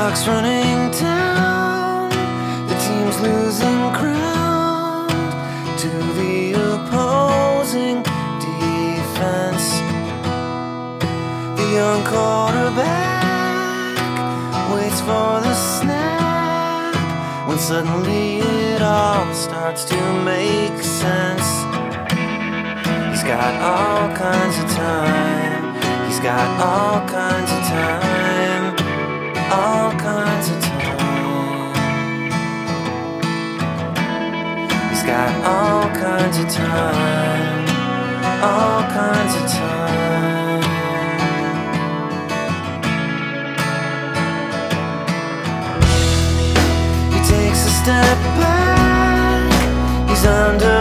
clock's running down, the team's losing ground to the opposing defense. The young quarterback waits for the snap, when suddenly it all starts to make sense. He's got all kinds of time. He's got all kinds of time. All kinds of time. He's got all kinds of time. All kinds of time. He takes a step back. He's under